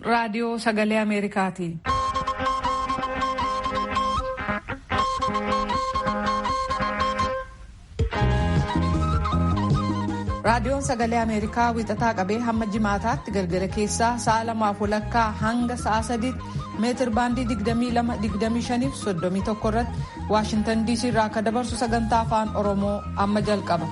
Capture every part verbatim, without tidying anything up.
raadiyoo sagalee Ameerikaati. Raadiyoon sagalee Ameerikaa wixataa qabee hamma jimaataatti galgala keessaa sa'a lamaaf walakkaa hanga sa'a sadiitti meetir baandii digdamii lama digdamii shaniif soddomii tokko irratti Waashintan diisii irraa akka dabarsu sagantaa afaan Oromoo amma jalqaba.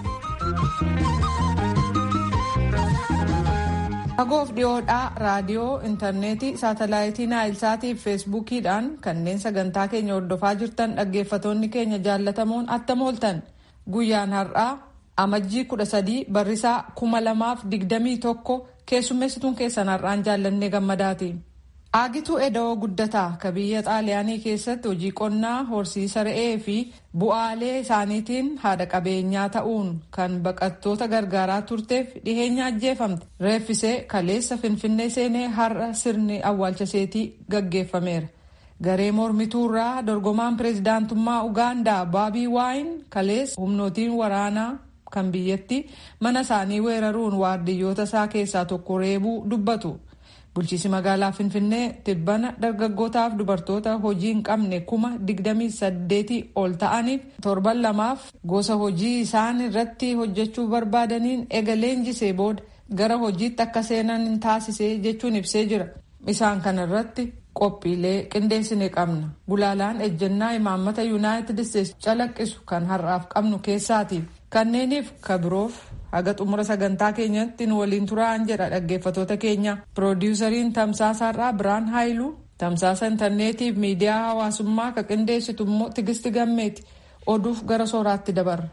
Fagoof dhiyoodhaa raadiyoo, intarneetii, saatalaayitii Naayilsaatii fi feesbuukiidhaan kanneen sagantaa keenya hordofaa jirtan dhaggeeffatoonni keenya jaallatamoon attam ooltan. Guyyaan har'aa amajjii kudha sadii barrisaa kuma lamaaf digdamii tokko keessummeessituun keessan har'aan jaallannee gammadaati. Aagituu Eda'oo Guddataa ka biyya Xaaliyaanii keessatti hojii qonnaa horsiisa re'ee fi bu'aalee isaaniitiin haadha qabeenyaa ta'uun kan baqattoota gargaaraa turteef dhiheenya ajjeefamte reeffisee kaleessa Finfinnee seenee har'a sirni awwaalchaseetii gaggeeffameera. Garee mormituurraa dorgomaan pireezidaantummaa Ugaandaa Baabii Waayin kaleessa humnootiin waraanaa kan biyyatti mana isaanii weeraruun waardiyyoota isaa keessaa tokko reebuu dubbatu. Bulchiinsi magaalaa Finfinnee tibbana dargaggootaaf dubartoota hojii hin qabne kuma digdamii saddeetii ol ta'aniif torban lamaaf gosa hojii isaan irratti hojjechuu barbaadaniin eega leenjisee booda gara hojiitti akka seenan taasisee jechuun ibsee jira. Isaan kana irratti qophiilee qindeessine qabna. Gulaalaan ejjennaa imaammata Yuunaayitid Isteetsi calaqqisu kan har'aaf qabnu keessaati. Kanneeniif kabiroof haga xumura sagantaa keenyatti nu waliin turaan jedha dhaggeeffatoota keenya. Piroodiwusariin tamsaasa har'aa Biraan Haayiluu, tamsaasa intarneetiif miidiyaa hawaasummaa ka qindeessitu immoo Tigisti Gammeeti. Oduuf gara sooraatti dabarra.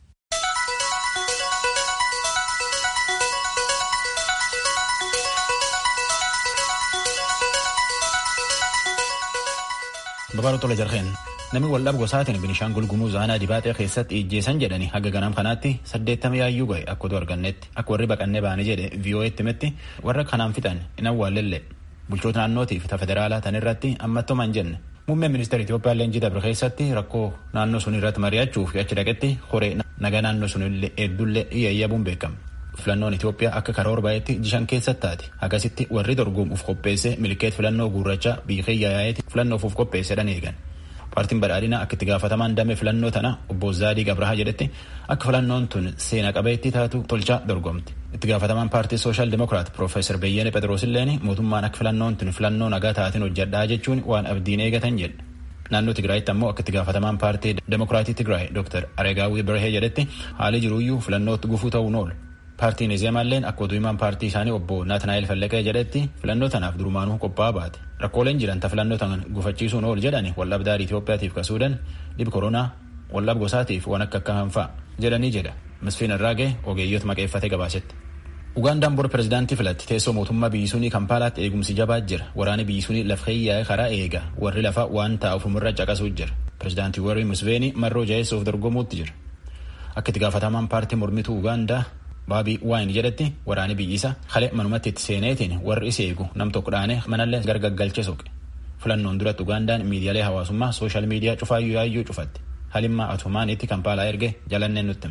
Babaaruu tola jarheen namni waldhaab gosaatiin Binishaangul Gumuz aanaa Dibaatee keessatti ijjeessan jedhanii haga ganam kanaatti saddeettama yaayyuu ga'e akka oduu argannetti akka warri baqannee baane jedhe V O Etti himetti warra kanaan fixan hin awwaallelle bulchoota naannootiif ta federaalaa tan irratti ammattoma hin jenne. Muummeen ministeera Itoophiyaa Leenjii Dabre keessatti rakkoo naannoo sun irratti mari'achuuf achi dhaqetti horee nagaa naannoo sun hedduullee iyyaayyabuun beekama. Filannoon Itoophiyaa akka karoora baay'eetti jishan keessatti taati. Akkasitti warri dorgomuuf qopheesse milkeet filannoo gurraacha biyya keeyyaa'eeti filannoof qopheessedhan eegan. Paartiin badhaadhinaa akka itti gaafatamaan damee filannoo tana obbo Zaadii Gabrahaa jedhetti akka filannoon tun seena qabeetti taatu tolchaa dorgomti. Itti gaafatamaan paartii Sooshaal Dimokiraat Piroofeesar Beyyene Phexros illeen mootummaan akka filannoon tun filannoo nagaa taatiin hojjedhaa jechuun waan abdiin eegatan jedhe. Naannoo Tigraayitti ammoo akka itti gaafatamaan paartii Demokiraatii Tigraay Dooktar Areegaawwii Birhee jedhetti haalli jiruuyyuu filannootti gufuu ta'uun oolu. Paartiin Izeemaalleen akka oduu himaan paartii isaanii obbo Naatanaayil Fallaqee jedhetti filannoo tanaaf durumaanuu qophaa'aa baate. Rakkooleen jiran ta filannoo tan gufachiisuun oolu jedhani waldhaab daarii Itoophiyaatiif ka Suudaan dhib koronaa waldhaab gosaatiif waan akka akka hanfaa jedhanii jedha. Misfiin Irraagee ogeeyyoota maqeeffatee gabaasetti. Ugaandaan bor pireezidaantii filatti teessoo mootummaa biyyisuunii Kampaalaatti eegumsi jabaa jira. Waraani biyyisuunii lafeeyyaa'ee karaa eega warri lafa waan taa'uuf umirra caqasuu jira. Pireezidaantii warri Musveeni marroo jaheessuuf dorgomuutti jira. Akka itti gaafatamaan paartii mormituu Ugaandaa Baabii Waayin jedhetti waraani biyyisa halee manumatti itti seeneetiin warri isa eegu nam tokko dhaane manallee gargaggalchee soqe. Filannoon duratti Ugaandaan miidiyaalee hawaasummaa sooshaal miidiyaa cufaayyuu yaayyuu cufatti. Halimmaa Atumaaniitti Kampaalaa erge jalanneen nutti.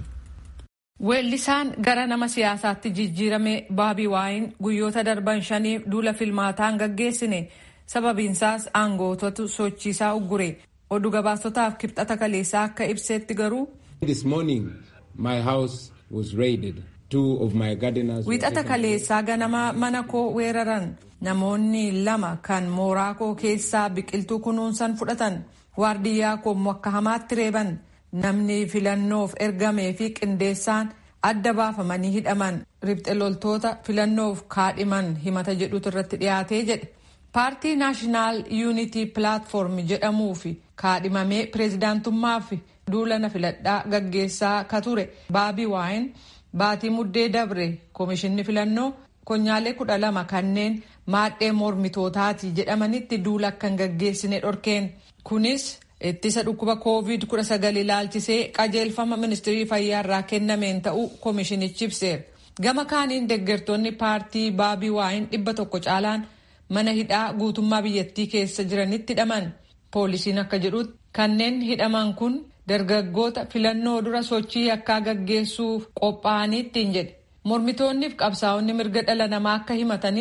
Weellisaan gara nama siyaasaatti jijjiirame Baabii Waayin guyyoota darban shaniif duula filmaataan gaggeessine sababiinsaas aangootatu sochiisaa uggure. Oduu gabaastotaaf kibxata kaleessaa akka ibseetti garuu. This morning my house was raided. Wixata kaleessaa ganama mana koo weeraran namoonni lama kan mooraa koo keessaa biqiltuu kunuunsan fudhatan waardiyyaa koo akka hamaatti reeban namni filannoof ergamee fi qindeessaan adda baafamanii hidhaman ribxe loltoota filannoof kaadhiman himata jedhutu irratti dhiyaatee jedhe. Paartii Naashinaal Yuunitii Pilaatfoorm jedhamuu fi kaadhimamee pireezidaantummaaf duulana filadhaa gaggeessaa ka ture Baabii Waayin baatii muddee dabre koomishinni filannoo konyaalee kudha lama kanneen maadhee mormitootaati jedhamanitti duula akka hin gaggeessine dhorkeen. Kunis ittisa dhukkuba koovid kudha sagal ilaalchisee qajeelfama ministirii fayyaa irraa kennameen ta'uu koomishinichi ibseera. Gama kaaniin deeggartoonni paartii Baabii Waayin dhibba tokko caalaan mana hidhaa guutummaa biyyattii keessa jiranitti hidhaman. Poolisiin akka jedhutti kanneen hidhaman kun dargaggoota filannoo dura sochii akka gaggeessuuf qophaa'anii ittiin jedhe. Mormitoonniif qabsaa'onni mirga dhala namaa akka himatanitti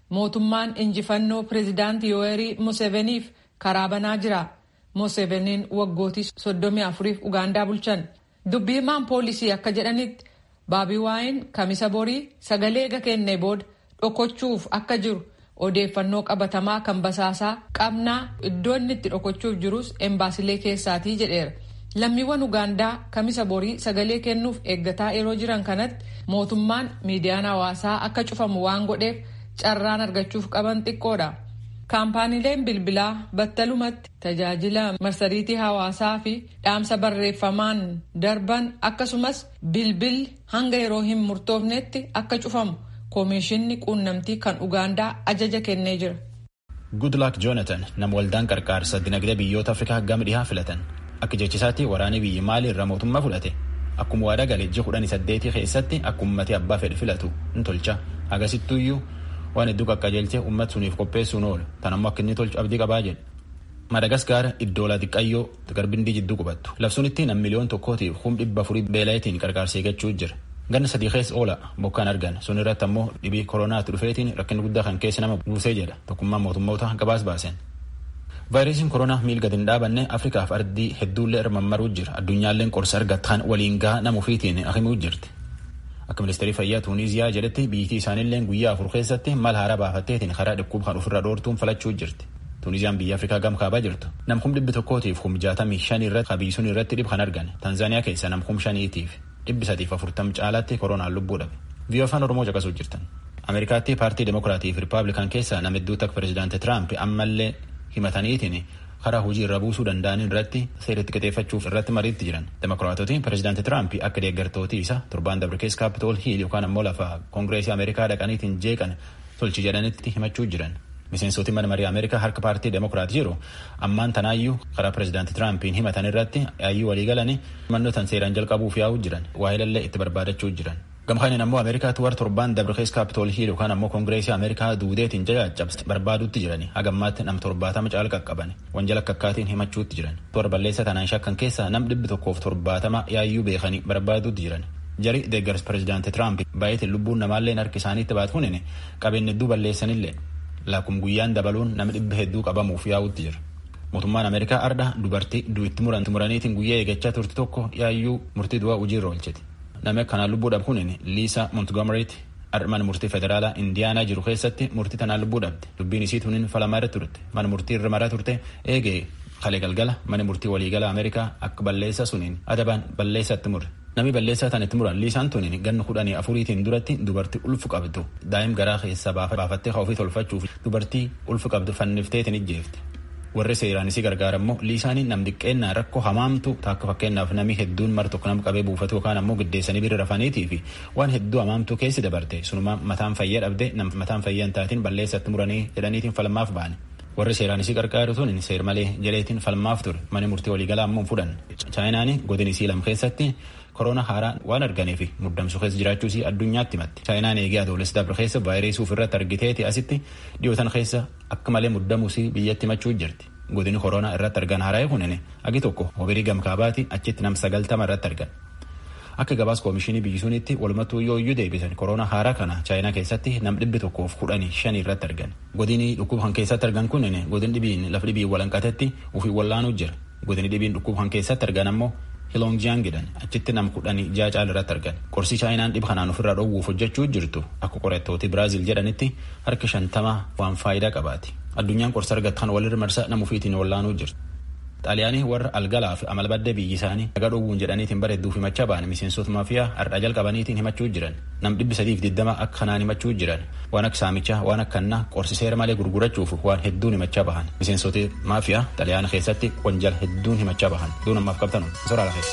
mootummaan injifannoo pireezidaantii Yoweri Museveniif karaa banaa jira. Museveniin waggootii soddomii afuriif Ugaandaa bulchan. Dubbii himaan poolisii akka jedhanitti Baabii Waayin kamisa borii sagalee eega kennee booda dhokochuuf akka jiru odeeffannoo qabatamaa kan basaasaa qabnaa iddoo inni itti dhokochuuf jirus embaasilee keessaatii jedheera. Lammiiwwan Ugaandaa kamisa borii sagalee kennuuf eeggataa yeroo jiran kanatti mootummaan miidiyaan hawaasaa akka cufamu waan godheef carraan argachuuf qaban xiqqoodha. Kaampaaniileen bilbilaa battalumatti tajaajila marsariitii hawaasaa fi dhaamsa barreeffamaan darban akkasumas bilbilli hanga yeroo hin murtoofnetti akka cufamu koomishinni quunnamtii kan Ugaandaa ajaja kennee jira. Goodluck Jonathan nama waldaan qarqaarsa dinagdee biyyoota Afrikaa gama dhihaa filatan. Akka jechisaatti waraanni biyyi Maalii irraa mootummaa fudhate. Akkuma waadaa galee ji'a kudhanii saddeetii keessatti akka uummatni abbaa fedhe filatu ni tolcha. Agasittuyyuu waan hedduu qaqqajeelchee uummata suniif qopheessuun oolu. Tan ammoo akka inni tolchu abdii qabaa jedhe. Madagaskaar iddoo la xiqqayyoo garbindii jidduu qubattu. Labsuunitti nam miliyoon tokkootiif kum dhibba afurii beelayitiin qarqaarsee gachuu jira. Ganna sadii keessa oola bokkaan argan. Sun irratti ammoo dhibii koronaatti dhufeetiin rakkinni guddaa kan keessa nama buusee jedha. Tokkummaan mootummoota gabaas baasen. Vaayirasiin koronaa miilga hin dhaabanne Afrikaaf ardii hedduullee irmammaruu jira. Addunyaalleen qorsa argattaan waliin gahaa nama ofiitiin akimuu jirti. Akka ministeerii fayyaa Tuuniziyaa jedhetti biyyattii isaaniillee guyyaa afur keessatti mal haaraa baafatteetiin karaa dhukkuba kan ofirra dhoortuun falachuu jirti. Tuuniziyaan biyya Afrikaa gam kaabaa jirtu. Nam kum dhibbi tokkootiif kum jaatamii shan irratti qabiisuun irratti dhib kan argan. Tanzaaniyaa keessa nam kum shaniitiif dhibbi sadiif afurtam caalaatti koronaan lubbuu dhabe. Biyya afaan Oromoo caqasuu jirtan. Ameerikaatti paartii Demokiraatii fi Rippaabilikaan keessa nama hedduu akka pireezidaantii Tiraamp ammallee himataniitiin karaa hojii irra buusuu danda'an irratti seeritti qixeeffachuuf irratti mariitti jiran. Demokiraatotni pireezidaantii Tiraamp akka deeggartootii isa torbaan dabre keessa Kaapitool Hiil yookaan ammoo lafa Koongireesii Ameerikaa dhaqaniitiin jeeqan tolchi jedhanitti himachuu jiran. Miseensoti mana marii Ameerikaa harka paartii Demokiraatii jiru ammaan tanaayyuu karaa pireezidaantii Tiraampiin himatan irratti yaayyuu walii galanii mannoota seeraan jalqabuuf yaa'uu jiran waa'eelallee itti barbaadachuu jiran. Gamkaaniin ammoo Ameerikaatti war torbaan dabre keessa Kaapitool Hiil yookaan ammoo Koongireesii Ameerikaa duudeetiin caccabse barbaaduutti jirani. Hagammaatti nam torbaatama caala qaqqaban wanjala akkaatiin himachuutti jiran. Toora balleessa tanaan shakkan keessa nam dhibbi tokkoof torbaatama yaayyuu beekanii barbaaduutti jiran. Jari deeggars pireezidaantii Tiraamp baay'eetiin lubbuun namaalleen harki isaaniitti baatuun qabeenya hedduu balleessanillee laakum guyyaan dabaluun nama dhibba hedduu qabamuuf yaa'utti jira. Mootummaan Ameerikaa arda dubartii du'itti muraniitiin guyyaa eegachaa turte tokko yaayyuu murtii du'aa hojiirra oolchiti. Nama kanaan lubbuu dhabkuun Liisa Montgomery'ti mana murtii federaalaa Indiyaanaa jiru keessatti murtii tanaan lubbuu dhabde. Dubbiin isii tuniin falamaa irra turte. Mana murtii irra maraa turte eegee kalee galgala mana murtii waliigala Ameerikaa akka balleessa suniin adabaan balleessatti mure. Namni balleessaa tan itti muran Liisaan tuniin ganna kudhanii afuriitiin duratti dubartii ulfu qabdu daa'im garaa keessa baafattee ofii tolfachuuf dubartii ulfu qabdu fannifteetiin ijjeefte. Warri seeraan isii gargaarammoo Liisaaniin nam diqqeennaa rakkoo hamaamtu taakka fakkeenyaaf namni hedduun mar tokko nam qabee buufatu yookaan ammoo giddeessanii bira rafaniitii fi waan hedduu hamaamtu keessi dabarte sunuma mataan fayyaa dhabde nam mataan fayyaa hin taatiin balleessatti muranii jedhaniitiin falmaaf ba'an. Warri seeraan isii gargaaru tun seer malee jaleetiin falmaaf ture mana murtii waliigalaa ammoo fudhan. Chaayinaan godin isii lam keessatti korona haaraa waan arganiif muddamsu keessa jiraachuu isii addunyaatti himatti. Chaayinaan eegee adoolessa dabre keessa vaayirasii ofirratti argiteeti asitti dhiyootan keessa akka malee muddamuu isii biyyatti himachuu jirti. Godini korona irratti argan haara'ee kunin agi tokko hobirii gamkaabaati achitti nam sagaltama irratti argan. Akka gabaas koomishinii biyyisuunitti walumattuu yoo iyyuu deebisan korona haaraa kana Chaayinaa keessatti nam dhibbi tokkoof kudhanii shanii irratti argan. Godini dhukkuba kan keessatti argan kunin godin dhibiin lafa dhibii walanqatetti ofii wallaanuu jira. Godini dhibiin dhukkuba kan keessatti argan ammoo Hilongjiang jedhan achitti nam kudhanii ja'a caala irratti argan. Qorsi Chaayinaan dhiba kanaan ofirraa dhoowwuuf hojjechuu jirtu akka qorattooti Biraaziil jedhanitti harka shantama waan faayidaa qabaati. Addunyaan qorsa argattan walirra marsa nama ofiitiin wallaanuu jirti. Xaaliyaanii warra algalaa fi amala badda biyyi isaanii dhagaa dhoowwuun jedhaniitiin bareedduuf himachaa ba'an miseensota maafiyaa har'a jalqabaniitiin himachuu jiran. Nam dhibbi sadiif diddama akka kanaan himachuu jiran. Waan akka saamichaa waan akkannaa qorsi seera malee gurgurachuuf waan hedduun himachaa bahan. Miseensota maafiyaa Xaaliyaana keessatti wanjala hedduun himachaa bahan. Duun ammaaf qabtanu. Soraa lafee.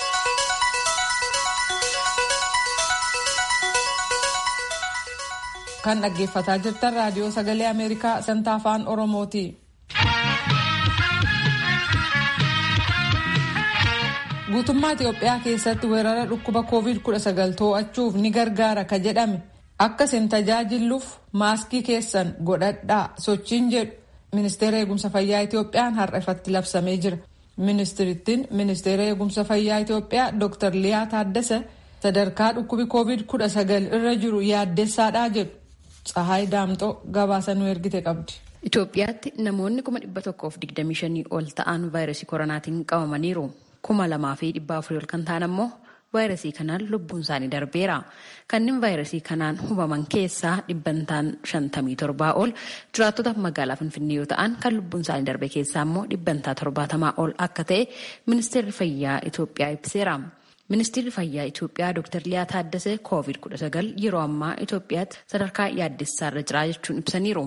Kan dhaggeeffataa jirtan raadiyoo sagalee Ameerikaa sagantaa afaan Oromooti. Guutummaa Itoophiyaa keessatti weerara dhukkuba koovid kudha sagal to'achuuf ni gargaara ka jedhame akka isin tajaajilluuf maaskii keessan godhadhaa sochiin jedhu ministeera eegumsa fayyaa Itoophiyaan har'a ifatti labsamee jira. Ministirittiin ministeera eegumsa fayyaa Itoophiyaa Dooktar Liyaa Taaddasa sadarkaa dhukkubi koovid kudha sagal irra jiru yaaddessaadhaa jedhu. Tsahaay Daamxoo gabaasa nu ergite qabdi. Itoophiyaatti namoonni kuma dhibba tokkoof digdamii shanii ol ta'an vaayirasii koronaatiin qabamaniiru. Kuma lamaa fi dhibba afurii ol kan ta'an ammoo vaayirasii kanaan lubbuun isaanii darbeera. Kanneen vaayirasii kanaan hubaman keessaa dhibbantaan shantamii torbaa ol jiraattota magaalaa Finfinnee yoo ta'an kan lubbuun isaanii darbe keessaa immoo dhibbantaa torbaatamaa ol akka ta'e ministeerri fayyaa Itoophiyaa ibseera. Ministeerri fayyaa Itoophiyaa Dr. Liyaa Taaddasee koovid kudha sagal yeroo ammaa Itoophiyaatti sadarkaa yaaddessaarra jira jechuun ibsaniiru.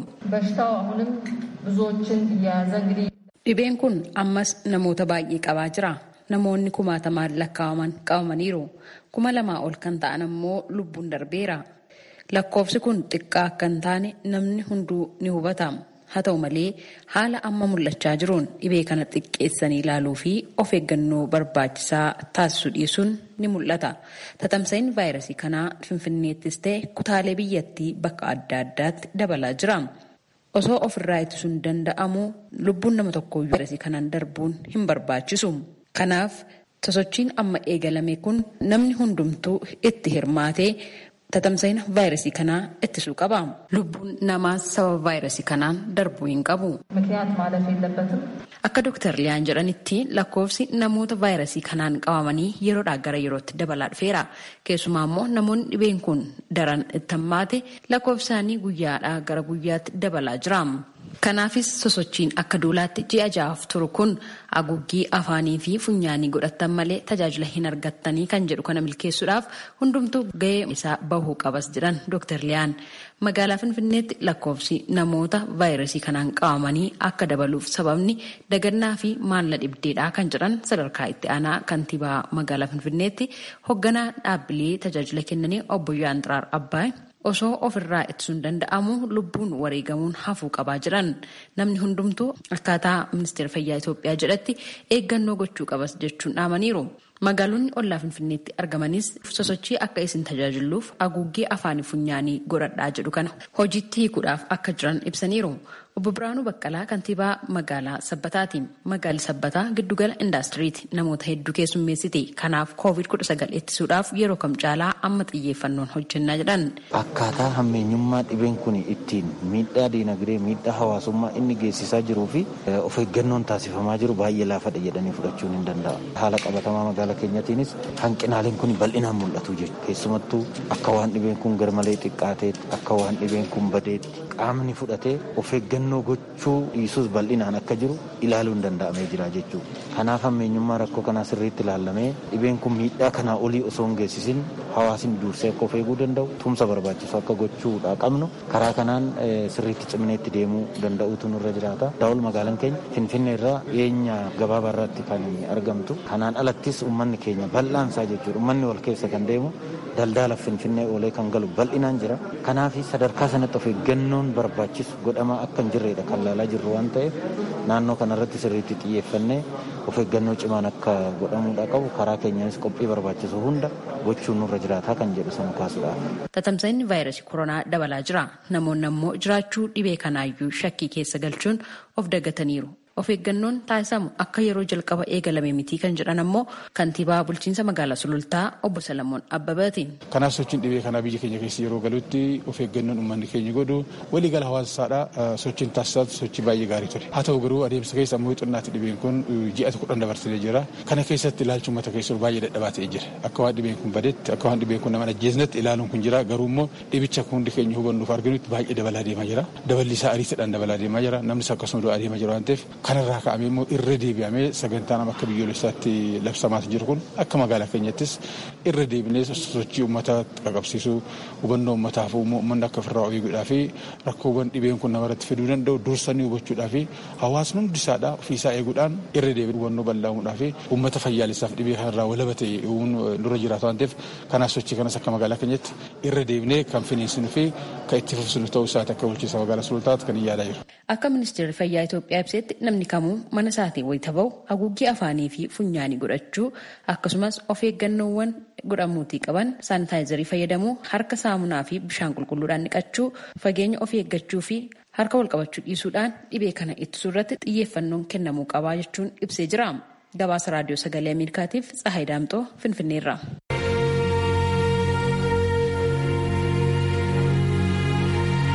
Dhibeen kun ammas namoota baay'ee qabaa jira. Namoonni kumaatamaan lakkaa'aman qabamaniiru. Kuma lamaa ol kan ta'an ammoo lubbuun darbeera. Lakkoofsi kun xiqqaa akka hin taane namni hunduu ni hubata. Haa ta'u malee haala amma mul'achaa jiruun dhibee kana xiqqeessanii ilaaluu fi of eeggannoo barbaachisaa taasisuu dhiisuun ni mul'ata. Tatamsa'iin vaayirasii kanaa Finfinneettis ta'e kutaalee biyyattii bakka adda addaatti dabalaa jira. Osoo ofirraa ittisuun danda'amu lubbuun nama tokko vaayirasii kanaan darbuun hin barbaachisu. Kanaaf sosochiin amma eegalame kun namni hundumtuu itti hirmaatee tatamsa'ina vaayirasii kanaa ittisuu qaba. Lubbuun namaas sababa vaayirasii kanaan darbuu hin qabu. Akka Dooktar Liyaan jedhanitti lakkoofsi namoota vaayirasii kanaan qabamanii yeroodhaa gara yerootti dabalaa dhufeera. Keessumaa immoo namoonni dhibeen kun daran itti hammaate lakkoofsi isaanii guyyaadhaa gara guyyaatti dabalaa jira. Kanaafis sosochiin akka duulaatti ji'a ja'aaf turu kun haguuggii afaanii fi funyaanii godhattan malee tajaajila hin argattanii kan jedhu kana milkeessuudhaaf hundumtuu gahee isaa bahuu qabas jedhan Dooktar Liyaan. Magaalaa Finfinneetti lakkoofsi namoota vaayirasii kanaan qabamanii akka dabaluuf sababni dagannaa fi maalla dhibdeedhaa kan jedhan sadarkaa itti aanaa kantiibaa magaalaa Finfinneetti hoogganaa dhaabbilee tajaajila kennanii obbo Yaantiraar Abbaay. Osoo ofirraa ittisuun danda'amu lubbuun wareegamuun hafuu qabaa jiran namni hundumtuu akkaataa ministeera fayyaa Itoophiyaa jedhatti eeggannoo gochuu qabas jechuun dhaamaniiru. Magaalonni ollaa Finfinneetti argamanis sosochii akka isin tajaajiluuf haguuggii afaanii funyaanii godhadhaa jedhu kana hojiitti hiikuudhaaf akka jiran ibsaniiru. Obbo Biraanuu Baqqalaa kantiibaa magaalaa Sabbataati. Magaalli Sabbataa giddugala indaastiriiti namoota hedduu keessummeessiti. Kanaaf koovid kudha sagal ittisuudhaaf yeroo kam caalaa amma xiyyeeffannoon hojjennaa jedhan. Akkaataa hammeenyummaa dhibeen kun ittiin miidhaa diinagdee miidhaa hawaasummaa inni geessisaa jiruu fi of eeggannoon taasifamaa jiru baay'ee laafadha jedhanii fudhachuun hin danda'amu. Haala qabatamaa magaalaa keenyatiinis hanqinaaleen kun bal'inaan mul'atu jechuudha. Keessumattuu akka waan dhibeen kun garmalee xiqqaateetti akka waan dhibeen kun badeetti qaamni fudhatee of eeggannoo gochuu dhiisuus bal'inaan akka jiru ilaaluun danda'amee jira jechuudha. Kanaaf hammeenyummaa rakkoo kanaa sirriitti ilaallamee dhibeen kun miidhaa kanaa olii osoo hin geessisin hawaasni dursee akka of eeguu danda'u tumsa barbaachisu akka gochuudha qabnu karaa kanaan sirriitti cimineetti deemuu danda'uutu nurra jiraata. Daawul magaalaan keenya Finfinnee irraa dhiyeenya gabaabaa irratti kan argamtu. Kanaan alattis uummanni keenya bal'aansaa jechuudha. Uummanni wal keessa kan deemu daldala Finfinnee oolee kan galu bal'inaan jira. Kanaaf sadarkaa sanatti of eeggannoon barbaachisu godhamaa akka hin jirredha kan ilaalaa jirru waan ta'eef naannoo kanarratti sirriitti xiyyeeffannee of eeggannoo cimaan akka godhamuudha qabu karaa keenyaanis qophii barbaachisu hunda gochuun nurra jiraataa kan jedhu sana kaasuudha. Tatamsa'inni vaayirasii koronaa dabalaa jira. Namoonni ammoo jiraachuu dhibee kanaayyuu shakkii keessa galchuun of dagataniiru. Of eeggannoon taasisamu akka yeroo jalqaba eegalame miti kan jedhan ammoo kantiibaa bulchiinsa magaalaa Sulultaa obbo Salamoon Abbabaati. Kanaaf sochiin dhibee kanaa biyya keenya keessa yeroo galutti of eeggannoon uummanni keenya godhu waliigala hawaasaadha sochiin taasisaa sochii baay'ee gaarii ture. Haa ta'u garuu adeemsa keessa ammoo xinnaatti dhibeen kun ji'a kudhan dabarsee jira. Kana keessatti ilaalchi uummata keessa baay'ee dadhabaa ta'ee jira. Akka waan dhibeen kun badetti akka waan dhibeen kun nama ajjeesnetti ilaaluun kun jira garuu immoo dhibicha hundi keenya hubannuuf arginutti baay'ee dabalaa deemaa jira. Daballi isaa ariitiidhaan dabalaa deemaa jira. Namnis akkasuma du'aa deemaa jira waan ta'eef kanarraa ka'amee immoo irra deebi'amee sagantaan akka biyyoolessaatti labsamaa jiru kun akka magaalaa keenyattis irra deebinee sochii uummataa qaqqabsiisuu hubannoo uummataaf uummanni akka ofirraa eeguudhaa fi rakkoowwan dhibeen kun namarratti fiduu danda'u dursanii hubachuudhaa fi hawaasni hundi isaadhaa ofiisaa eeguudhaan irra deebiin hubannoo bal'aamuudhaa fi uummata fayyaalessaaf dhibee kanarraa walaba ta'e nurra jiraatu waan ta'eef kanaaf sochii kanas akka magaalaa keenyatti irra deebinee kan finiinsinuu fi kan itti fufsinu ta'uu isaati akka bulchiinsa magaalaa Sulultaatti kan yaadaa jiru. Akka ministeerri fayyaa Itoophiyaa ibsetti namni kamuu mana isaatii wayita bahu haguuggii afaanii fi funyaanii godhachuu akkasumas of eeggannoowwan godhamuutii qaban saanitaayizarii fayyadamuu harka saamunaa fi bishaan qulqulluudhaan dhiqachuu fageenya of eeggachuu fi harka wal qabachuu dhiisuudhaan dhibee kana ittisuu irratti xiyyeeffannoon kennamuu qabaa jechuun ibsee jira. Gabaasa raadiyoo sagalee Ameerikaatiif Tsahaay Daamxoo Finfinneerra.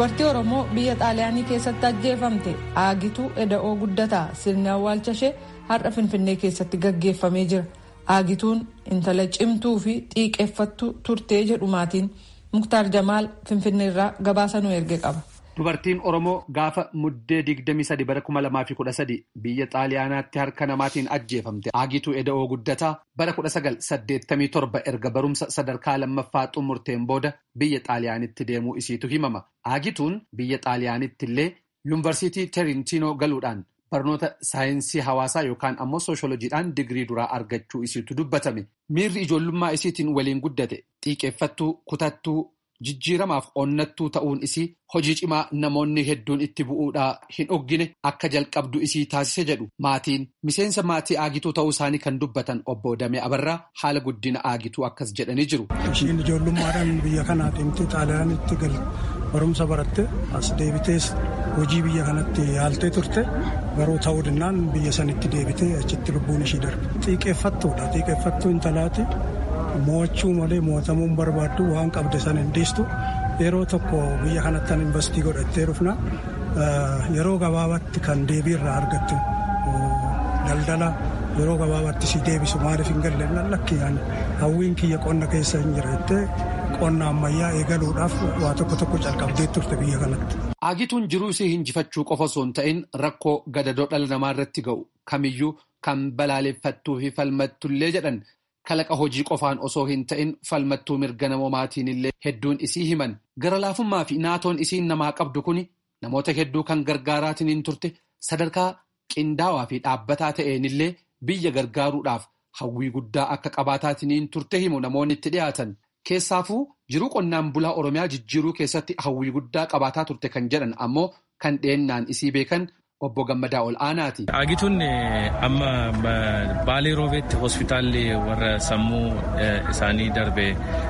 Dubartii Oromoo biyya Xaaliyaanii keessatti ajjeefamte Aagituu Eda'oo Guddataa sirni awwaalcha ishee har'a Finfinnee keessatti gaggeeffamee jira. Aagituun intala cimtuu fi xiiqeeffattuu turtee jedhu maatiin. Muktaar Jamaal Finfinneerraa gabaasa nu erge qaba. Dubartiin Oromoo gaafa muddee digdamii sadi bara kuma lamaa fi kudha sadi biyya Xaaliyaanaatti harka namaatiin ajjeefamte Aagituu Eda'oo Guddataa bara kudha sagal saddeettamii torba erga barumsa sadarkaa lammaffaa xumurteen booda biyya Xaaliyaanitti deemuu isiitu himama. Aagituun biyya Xaaliyaanitti illee yuunivarsiitii Terintiinoo galuudhaan barnoota saayinsii hawaasaa yookaan ammoo sooshoolojiidhaan digirii duraa argachuu isiitu dubbatame. Miirri ijoollummaa isiitiin waliin guddate xiiqeeffattuu kutattuu jijjiiramaaf onnattuu ta'uun isii hojii cimaa namoonni hedduun itti bu'uudhaa hin oggine akka jalqabdu isii taasise jedhu maatiin. Miseensa maatii Aagituu ta'uu isaanii kan dubbatan obbo Damee Abarraa haala guddina Aagituu akkas jedhanii jiru. Ishiin ijoollummaadhaan biyya kanaa deemtee Xaaliyaanitti gal barumsa baratte as deebitees hojii biyya kanatti yaaltee turte garuu ta'uu dinnaan biyya sanitti deebitee achitti lubbuun ishii darbe. Xiiqeeffattuudha. Xiiqeeffattuu intalaati. Mo'achuu malee mo'atamuun barbaaddu waan qabde san hin dhiistu yeroo tokko biyya kanatti investii godhattee dhufna yeroo gabaabaatti kan deebii irraa argattu daldala yeroo gabaabaatti si deebisu maaliif hin galle lakki hawwiin kiyya qonna keessa hin jiraatte qonna ammayyaa eegaluudhaaf waa tokko tokko calqabdee turte biyya kanatti. Aagituun jiruu isii hinjifachuu qofa osoo hin ta'in rakkoo gadadoo dhala namaa irratti ga'u kamiyyuu kan balaaleffattuu fi falmattullee jedhan. Kalaqa hojii qofaan osoo hin ta'in falmattuu mirga namoomaatiin illee hedduun isii himan. Gara laafummaa fi naatoon isiin namaa qabdu kuni namoota hedduu kan gargaaraatiin hin turte sadarkaa qindaawaa fi dhaabbataa ta'een illee biyya gargaaruudhaaf hawwii guddaa akka qabaataatiin hin turte himu namoonni itti dhiyaatan. Keessaafuu jiruu qonnaan bulaa Oromiyaa jijjiiruu keessatti hawwii guddaa qabaataa turte kan jedhan ammoo kan dheennaan isii beekan. Obbo Gammadaa ol aanaati. Aagituun amma Baalee Roobeetti hospitaalli warra sammuu isaanii darbe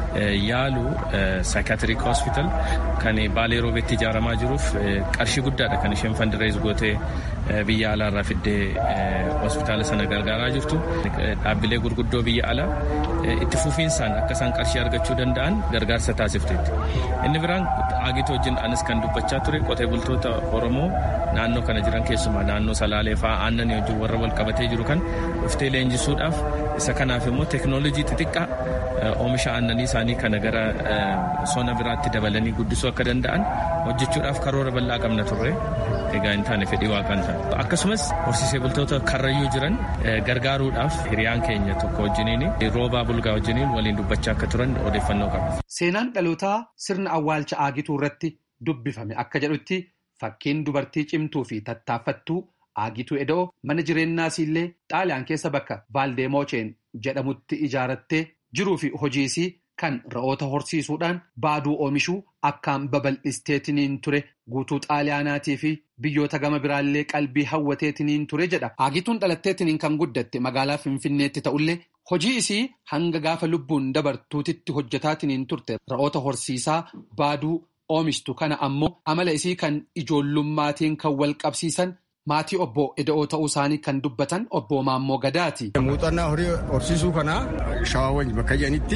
yaalu saayikaatirik hospitaal kan Baalee Roobeetti ijaaramaa jiruuf qarshii guddaadha kan isheen fandirees gootee biyya alaarraa fiddee hospitaala sana gargaaraa jirtu. Dhaabbilee gurguddoo biyya alaa itti fufiinsaan akka isaan qarshii argachuu danda'an gargaarsa taasifteetti. Inni biraan Aagituu wajjin anis kan dubbachaa ture qotee bultoota Oromoo naannoo kana jiran keessumaa naannoo Salaalee fa'aa aannanii wajjin warra wal qabatee jiru kan dhuftee leenjisuudhaaf isa kanaaf immoo teekinooloojii xixiqqaa oomisha aannanii isaanii kana gara sona biraatti dabalanii guddisuu akka danda'an hojjechuudhaaf karoora bal'aa qabna turre egaa hin taane fedhii waaqaan ta'a. Akkasumas horsiisee bultoota karrayyuu jiran gargaaruudhaaf hiriyaan keenya tokko wajjiniin roobaa bulgaa wajjiniin waliin dubbachaa akka turan odeeffannoo qabna. Seenaan dhalootaa sirna awwaalcha Aagituu irratti dubbifame akka jedhutti fakkiin dubartii cimtuu fi tattaaffattuu Aagituu Eda'oo mana jireenyaasii illee Xaaliyaan keessa bakka Vaaldeemooceen jedhamutti ijaarattee jiruu fi hojii isii kan re'oota horsiisuudhaan baaduu oomishuu akkaan babal'isteetiniin ture guutuu Xaaliyaanaatii fi biyyoota gama biraallee qalbii hawwateetiniin ture jedha. Aagituun dhalatteetiniin kan guddatte magaalaa Finfinneetti ta'ullee hojii isii hanga gaafa lubbuun dabartuutitti hojjetaatiniin turte re'oota horsiisaa baaduu oomishtu kana ammoo amala isii kan ijoollummaatiin kan wal qabsiisan maatii obbo Eda'oo ta'uu isaanii kan dubbatan obbo Maammoo Gadaati. Muuxannaa horii horsiisuu kanaa shawaawwan bakka jedhanitti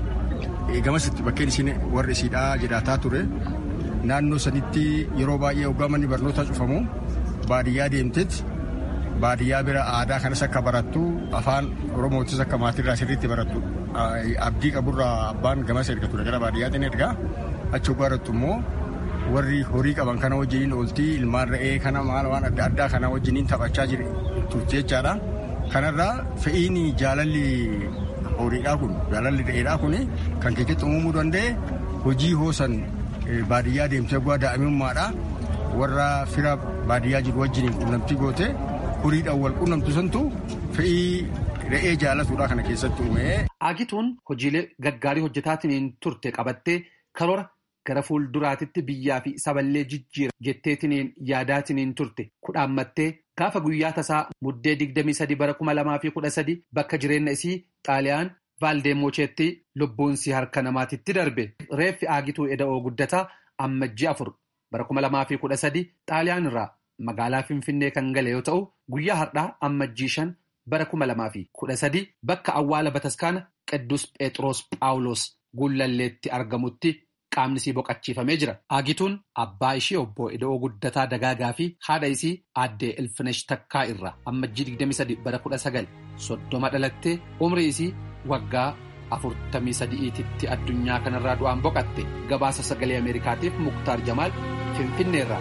gamasitti bakkeen isiin warri isiidhaa jedhataa ture naannoo sanitti yeroo baay'ee hoggaamanii barnoota cufamu baadiyyaa deemtetti baadiyyaa bira aadaa kanas akka barattu afaan oromootis akka maatiirraa sirriitti barattu abdii qaburraa abbaan gamas erga ture gara baadiyyaatiin ergaa achi barattu immoo warri horii qaban kana wajjiniin ooltii ilmaan re'ee kana maal waan adda addaa kana wajjiniin taphachaa jire turte jechaadha. Kanarraa fe'iin jaalalli horiidhaa kun jaalalli re'eedhaa kun kan keessatti uumamuu danda'e hojii hoosan baadiyyaa deemtee bu'aa daa'imummaadha warra fira baadiyyaa jiru wajjiniin quunnamtii goote horiidhaan wal quunnamtu santu fe'ii re'ee jaalatuudha kana keessatti uume. Aagituun hojiilee gaggaarii hojjetaatiin turte qabattee karoora gara fuulduraatitti biyyaa fi saballee jijjiira jetteetiniin yaadaatiniin turte kudhaammattee gaafa guyyaa tasaa muddee digdamii sadi bara kuma lamaa fi kudha sadi bakka jireenya isii Xaaliyaan Vaaldeemoocheetti lubbuunsii harka namaatitti darbe. Reeffi Aagituu Eda'oo Guddataa ammajjii afur bara kuma lamaa fi kudha sadi Xaaliyaan irraa magaalaa Finfinnee kan gale yoo ta'u guyyaa har'aa ammajjii shan bara kuma lamaa fi kudha sadi bakka awwaala bataskaana Qidduus Phexros Phaawulos Gullalleetti argamutti qaamni isii boqachiifamee jira. Aagituun abbaa ishii obbo Eda'oo Guddataa Dagaagaa fi haadha isii aaddee Ilfinesh Takkaa irraa ammajjii digdamii sadii bara kudha sagal soddoma dhalattee umrii isii waggaa afurtamii sadi'iititti addunyaa kanarraa du'aan boqatte. Gabaasa sagalee Ameerikaatiif Muktaar Jamaal Finfinneerraa.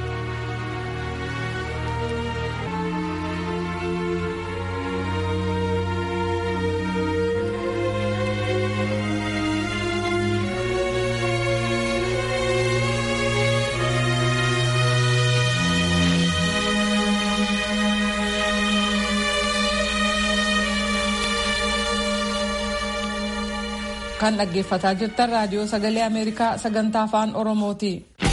Kan dhaggeeffataa jirtan raadiyoo sagalee Ameerikaa sagantaa afaan Oromooti.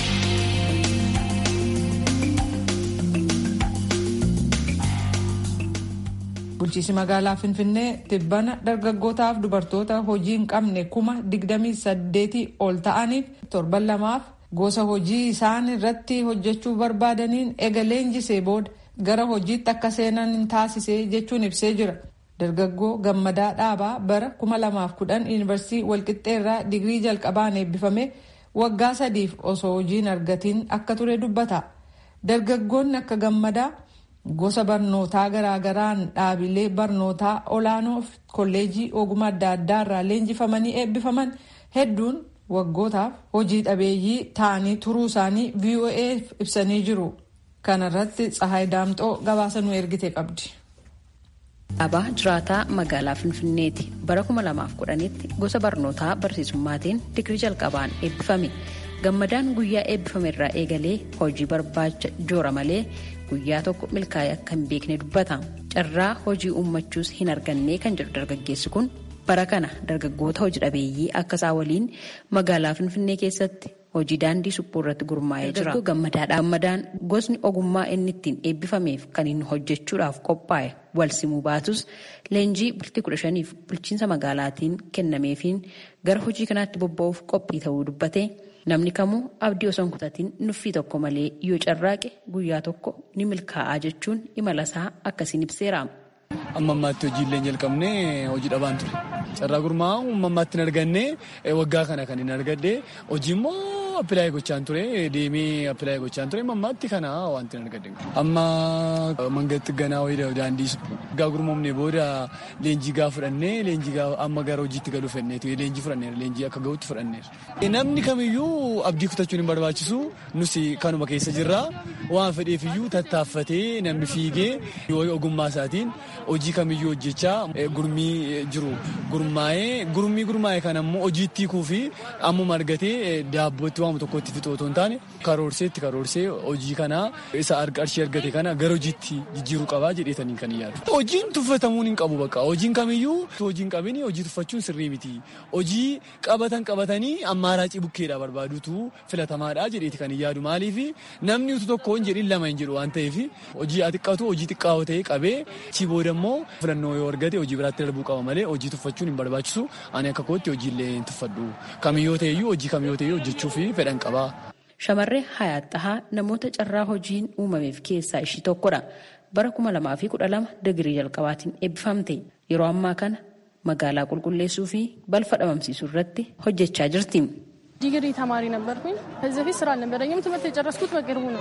Bulchiinsi magaalaa Finfinnee tibbana dargaggootaaf dubartoota hojii hin qabne kuma digdamii saddeetii ol ta'aniif torban lamaaf gosa hojii isaan irratti hojjechuu barbaadaniin eega leenjisee booda gara hojiitti akka seenan taasisee jechuun ibsee jira. Dargaggoo Gammadaa Dhaabaa bara kuma lamaaf kudhan yuunivarsiitii Walqixxeerraa digirii jalqabaan eebbifame waggaa sadiif osoo hojiin argatiin akka ture dubbata. Dargaggoonni akka Gammadaa gosa barnootaa garaagaraan dhaabilee barnootaa olaanoo fi kolleejii ogummaa adda addaarraa leenjifamanii eebbifaman hedduun waggootaaf hojii dhabeeyyii ta'anii turuu isaanii V O A'f ibsanii jiru. Kanarratti Tsahaay Daamxoo gabaasa nu ergite qabdi. Dhaabaa jiraataa magaalaa Finfinneeti. Bara kuma lamaaf kudhanitti gosa barnootaa barsiisummaatiin digirii jalqabaan eebbifame. Gammadaan guyyaa eebbifame irraa eegalee hojii barbaacha joora malee guyyaa tokko milkaa'ee akka hin beekne dubbata. Carraa hojii uummachuus hin arganne kan jedhu dargaggeessi kun bara kana dargaggoota hojii dhabeeyyii akka isaa waliin magaalaa Finfinnee keessatti hojii daandii suphuu irratti gurmaa'ee jira. Gammadaadha. Gammadaan gosni ogummaa inni ittiin eebbifameef kan inni hojjechuudhaaf qophaa'e wal simuu baatus leenjii bultii kudha shaniif bulchiinsa magaalaatiin kennameefiin gara hojii kanaatti bobba'uuf qophii ta'uu dubbate. Namni kamuu abdii osoo hin kutatiin nuffii tokko malee yoo carraaqe guyyaa tokko ni milkaa'aa jechuun imala isaa akkasiin ibseera. Amma ammaatti hojiillee hin jalqabne hojii dhabaan ture. Carraa gurmaa'u amma ammaatti hin arganne waggaa kana kan hin argadde hojii immoo appilaayii gochaan ture deemee appilaayii gochaan ture amma ammaatti kana wanti hin argadde. Amma mangatti ganaa wayii daandii gaa gurmoomne booda leenjii gaa fudhannee leenjii gaa amma gara hojiitti galuu fedhanneetu leenjii fudhanneera leenjii akka gahuutti fudhanneera. Namni kamiyyuu abdii kutachuun hin barbaachisu nus kanuma keessa jirra waan fedheefiyyuu tattaaffatee namni fiigee ogummaa isaatiin hojii kamiyyuu hojjechaa gurmii jiru gurmaa'ee gurmii gurmaa'ee kan ammoo hojiitti kuufi ammuma argatee daabbootti waamu tokkotti fixu otoo hin taane karoorseetti karoorsee hojii kana isa qarshii argate kana gara hojiitti jijjiiruu qabaa jedheetanii kan yaadu. Hojiin tuffatamuun hin qabu bakka hojiin kamiyyuu hojiin qabini hojii tuffachuun sirrii miti hojii qabatan qabatanii ammaaraacii bukkeedhaa barbaaduutu filatamaadha jedheeti kan yaadu maaliif namni utu tokko hin jedhin lama hin jedhu waan ta'eef hojii xiqqaatu hojii xiqqaa ta'e qabee chi booda immoo filannoo yoo argate hojii biraatti darbuu qaba malee hojii tuffachuun hin barbaachisu ani akka kootti hojiillee hin tuffadhu kamiyyoo ta'eyyuu hojii kamiyyoo ta'eyyuu hojjechuuf fedhan qaba. Shamarree Hayaat Tahaa namoota carraa hojiin uumameef keessaa ishii tokkodha. Bara kuma lamaa fi kudha lama digirii jalqabaatiin eebbifamte. Yeroo ammaa kana magaalaa qulqulleessuu fi balfa dhabamsiisuu irratti hojjechaa jirti. ዲግሪ ተማሪ ነበርኩኝ ከዚህ በፊት ስራ አልነበረኝም ትምህርት የጨረስኩት በቅርቡ ነው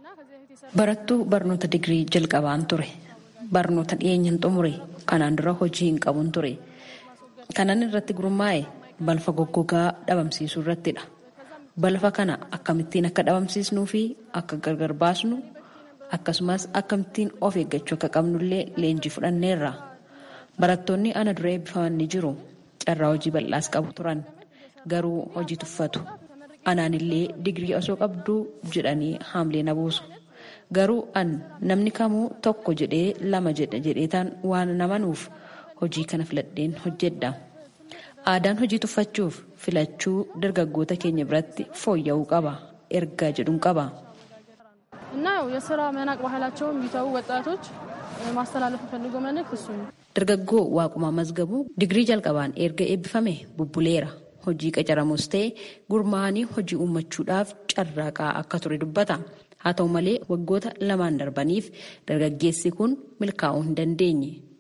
barattuu barnoota digirii jalqabaan ture barnoota dhiyeenyan xumure kanaan dura hojii hin qabun ture kanan irratti gurmaa'e balfa goggogaa dhabamsiisuu irrattidha balfa kana akkamittiin akka dhabamsiisnuu fi akka gargar baasnu akkasumas akkamittiin of eeggachuu akka qabnullee leenjii fudhanneerra barattoonni ana dura eebbifaman ni jiru carraa hojii bal'aas qabu turan garuu hojii tuffatu anaanillee digirii osoo qabduu jedhanii haamlee na buusu garuu an namni kamuu tokko jedhee lama jedha jedheetaan waan namanuuf hojii kana filadheen hojjedha aadaan hojii tuffachuuf filachuu dargaggoota keenya biratti fooyya'uu qaba ergaa jedhuun qaba. እና ያው የሥራ መናቅ ባህላቸውን ቢተው ወጣቶች ማስተላለፍ ፈልገው መልእክት እሱ ነው። dargaggoo Waaqumaa Mazgabuu digirii jalqabaan erga eebbifame bubbuleera. Hojii qacaramus ta'e gurmaa'anii hojii uummachuudhaaf carraaqaa akka ture dubbata. Haa ta'u malee waggoota lamaan darbaniif dargaggeessi kun milkaa'uu hin dandeenye.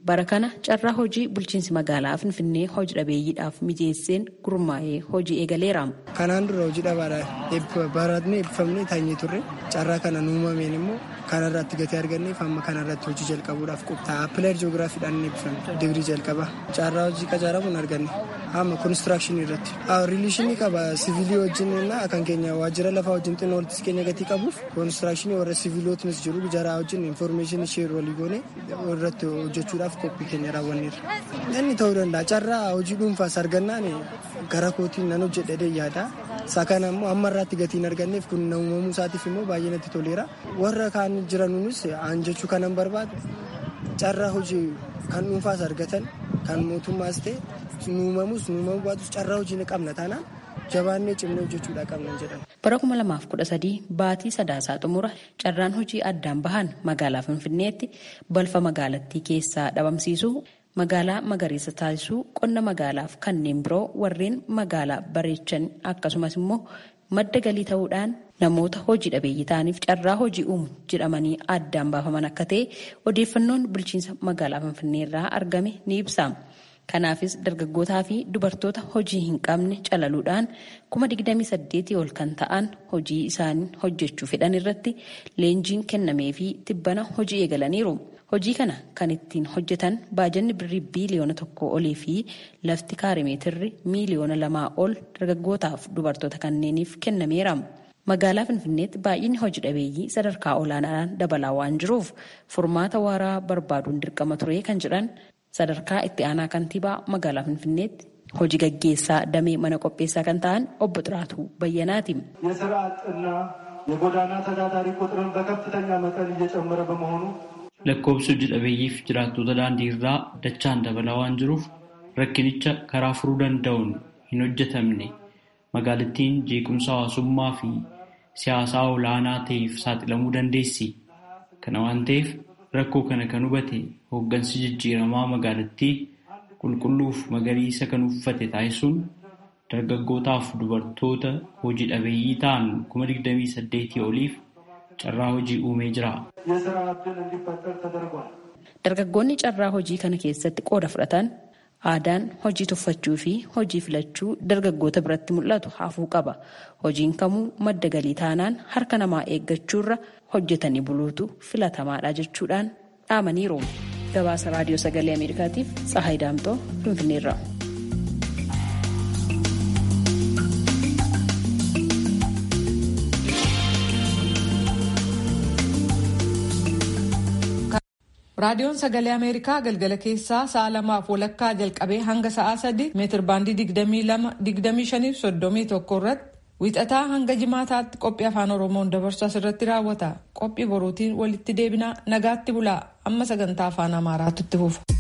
bara kana carraa hojii bulchiinsi magaalaa Finfinnee hojii dhabeeyyiidhaaf mijeesseen gurmaa'ee hojii eegaleera. Kanaan dura hojii dhabaadhaan baratnee eebbifamnee taa'ee turre carraa kana uumameen immoo kanarratti gatii arganneef amma kanarratti hojii jalqabuudhaaf qophaa'aa appilaayid ji'oogiraafiidhaan eebbifamne digirii jalqabaa carraa hojii qacaaramuun arganne amma konistiraakshinii irratti riilishinii qaba siviilii wajjin kan keenya waajjira lafaa wajjin xinnoo walitti keenya gatii qabuuf konistiraakshinii warra siviilootinis jiru jaraa wajjin infoormeeshinii sheer walii goone irratti hojjechuudhaaf qophii keenya raawwanneerra. Inni ta'uu danda'a carraa hojii dhuunfaas argannaan gara kootiin nan hojjedhee yaada. Sakana immoo amma irratti gatiin arganneef kun uumamuu isaatiif immoo baay'ee natti toleera. Warra kaan jiranuunis aan jechuu kanan barbaadu carraa hojii kan dhuunfaas argatan kan mootummaas ta'e uumamus uumamuu baatus carraa hojii ni qabna taanaan jabaannee cimnee hojjechuudha qabna jedhama. Bara kuma lamaaf kudha sadii baatii sadaasaa xumura carraan hojii addaan bahan magaalaa Finfinneetti balfa magaalattii keessaa dhabamsiisuu magaalaa magariisa taasisuu qonna magaalaaf kanneen biroo warreen magaalaa bareechan akkasumas immoo madda galii ta'uudhaan namoota hojii dhabeeyyii ta'aniif carraa hojii uumu jedhamanii addaan baafaman akka ta'e odeeffannoon bulchiinsa magaalaa Finfinnee irraa argame ni ibsa. Kanaafis dargaggootaa fi dubartoota hojii hin qabne calaluudhaan kuma digdamii saddeetii ol kan ta'an hojii isaanii hojjechuu fedhan irratti leenjiin kennamee fi tibbana hojii eegalaniiru. Hojii kana kan ittiin hojjetan baajanni birrii biiliyoona tokko olii fi lafti kaarimeetirri miiliyoona lamaa ol dargaggootaaf dubartoota kanneeniif kennameera. Magaalaa Finfinneetti baay'inni hojii dhabeeyyii sadarkaa olaanaadhaan dabalaa waan jiruuf furmaata waaraa barbaaduun dirqama ture kan jedhan sadarkaa itti aanaa kantiibaa magaalaa Finfinneetti hojii gaggeessaa damee mana qopheessaa kan ta'an obbo Xiraatu Bayyanaati. የስራ አጥና የጎዳና ተዳዳሪ ቁጥርን በከፍተኛ መጠን እየጨመረ በመሆኑ lakkoobsi hojii dhabeeyyiif jiraattota daandii irraa dachaan dabalaa waan jiruuf rakkinicha karaa furuu danda'uun hin hojjetamne magaalattiin jeequmsa hawaasummaa fi siyaasaa olaanaa ta'eef saaxilamuu dandeessi. Kana waan ta'eef rakkoo kana kan hubate hooggansi jijjiiramaa magaalattii qulqulluuf magariisa kan uffate taasisuun dargaggootaaf dubartoota hojii dhabeeyyii ta'an kuma digdamii saddeetii oliif carraa hojii uumee jira. Dargaggoonni carraa hojii kana keessatti qooda fudhatan aadaan hojii tuffachuu fi hojii filachuu dargaggoota biratti mul'atu hafuu qaba. Hojiin kamuu madda galii taanaan harka namaa eeggachuurra hojjetanii buluutu filatamaadha jechuudhaan dhaamaniiru. Gabaasa raadiyoo sagalee Ameerikaatiif Tsahaay Daamtoo Finfinneerra. Raadiyoon sagalee Ameerikaa galgala keessaa sa'a lamaaf walakkaa jalqabee hanga sa'a sadi meetir baandii digdamii lama digdamii shanii fi soddomii tokko irratti wixataa hanga jimaataatti qophii afaan Oromoon dabarsu asirratti raawwata. Qophii boruutiin walitti deebinaa nagaatti bulaa amma sagantaa afaan Amaaraatti itti fufu.